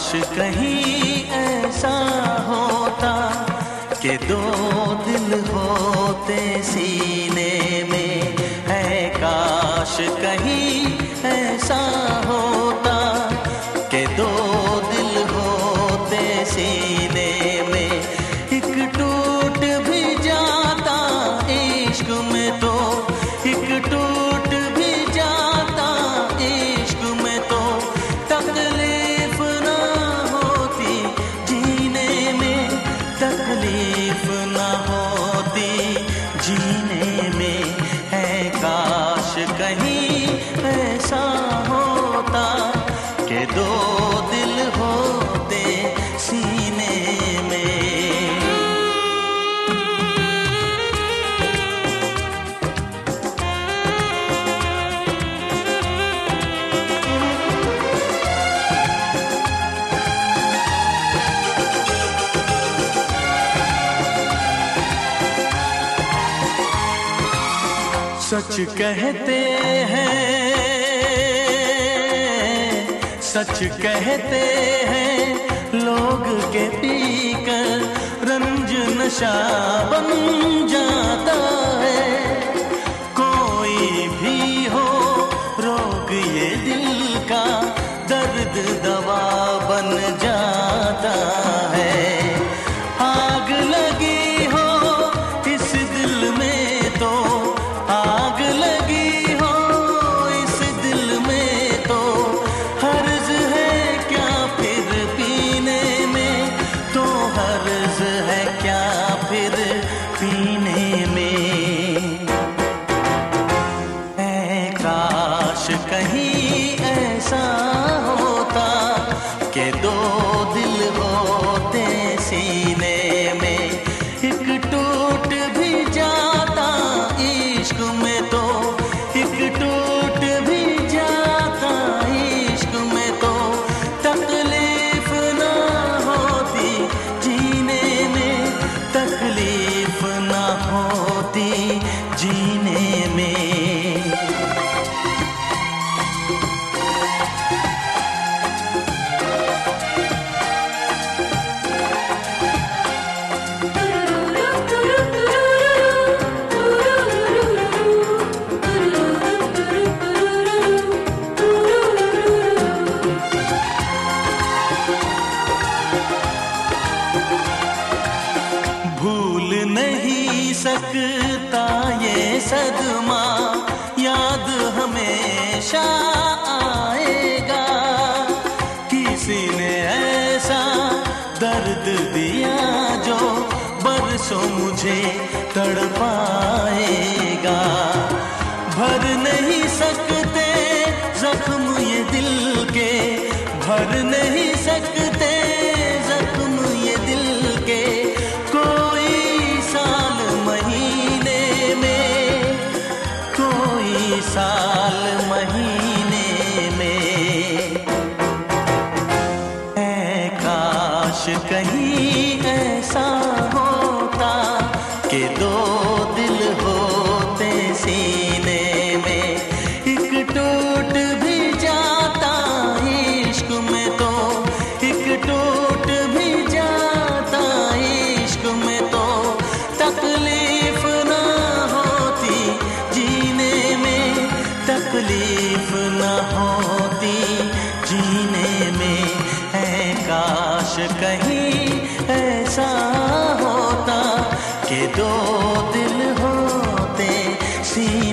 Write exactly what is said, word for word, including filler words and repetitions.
काश कहीं ऐसा होता कि दो दिल होते सीने में, है काश कहीं ऐसा होता कि दो दिल होते सीने में। एक टूट भी जाता इश्क में तो, एक टूट भी जाता इश्क में तो, तकलीफ ना होती जीने में, तकलीफ ना होती जीने में। है काश कहीं ऐसा होता कि दो दिल होते सीने में। सच कहते हैं, सच कहते हैं लोग के पीकर रंज नशा बन जाता है। कोई भी हो रोग ये दिल का, दर्द दवा बन जाता है। आग लगी हो इस दिल में तो, आग लगी हो इस दिल में तो, हर्ज है क्या फिर पीने में, तो हर्ज है क्या फिर पीने में। है काश कहीं ऐसा होता कि दो दिल होते सीने में। एक टूट भी जाता इश्क में तो, एक टूट भी जाता इश्क में तो, तकलीफ ना होती जीने में, तकलीफ ना होती जीने में। भूल नहीं सकता ये सदमा, याद हमेशा आएगा। किसी ने ऐसा दर्द दिया जो बरसों मुझे तड़पाएगा। भर नहीं सकते जख्म ये दिल के, भर नहीं सकते जख्म ये दिल के, कोई साल महीने में, कोई साल महीने में। है काश कहीं ऐसा होता कि दो दिल होते सीने में। एक टूट भी जाता इश्क में तो, एक टूट भी जाता इश्क में तो, तकलीफ ना होती जीने में, तकलीफ ना होती जीने में। है काश कहीं ऐसा होता कि दो दिल होते सी